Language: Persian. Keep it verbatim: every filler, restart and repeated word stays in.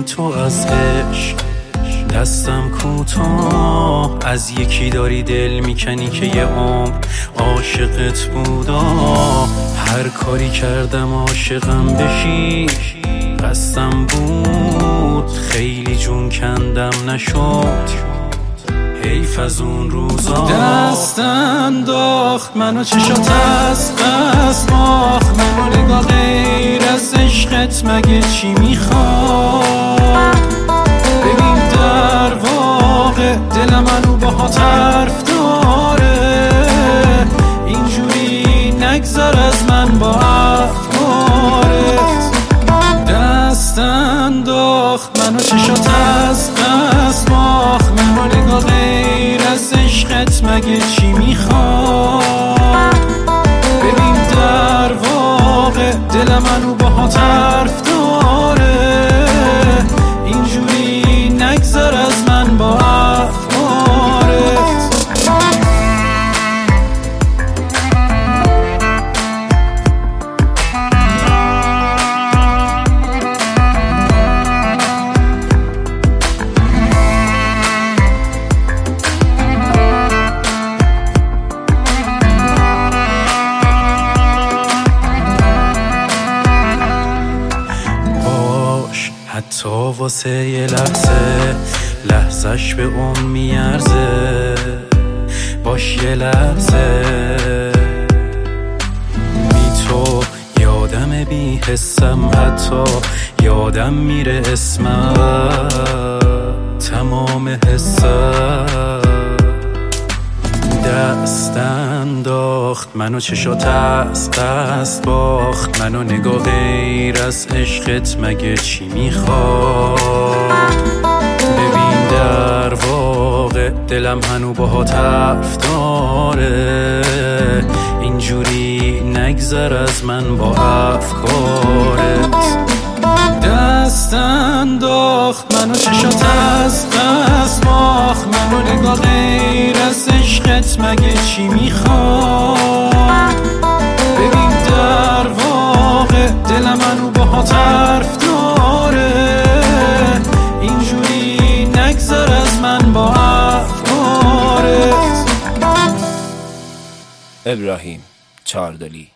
تو از عشق دستم کوتاه، از یکی داری دل میکنی که یه عمر عاشقت بودا. هر کاری کردم عاشقم بشی قصدم بود، خیلی جون کندم نشد حیف از اون روزا. دست انداخت منو چشات از قصد باخت، منو نگاه غیر از عشقت مگه چی میخواد؟ ببین در واقع دل منو باهات حرف داره، اینجوری نگذر از من با افکارت. دست انداخت منو چشات از قصد باخت، منو نگاه غیر از عشقت مگه چی میخواد؟ ببین در واقع دل منو باهات حرف داره، اینجوری نگذر از من با افکارت. حتی واسه یه لحظه لحظش به اون میارزه، باش یه لحظه بی تو یادم بی حسم، حتی یادم میره اسمم تمام حسم. دست انداخت منو چشات از قصد باخت، منو نگاه غیر از عشقت مگه چی میخواد؟ ببین در واقع دلم هنو باهات حرف داره، اینجوری نگذر از من با افکارت. دست انداخت منو چشات از قصد باخت، منو نگاه غیر از عشقت مگه چی میخواد؟ ببین در واقع دل منو باهات حرف داره، اینجوری نگذر از من با افکارت. ابراهیم چاردلی.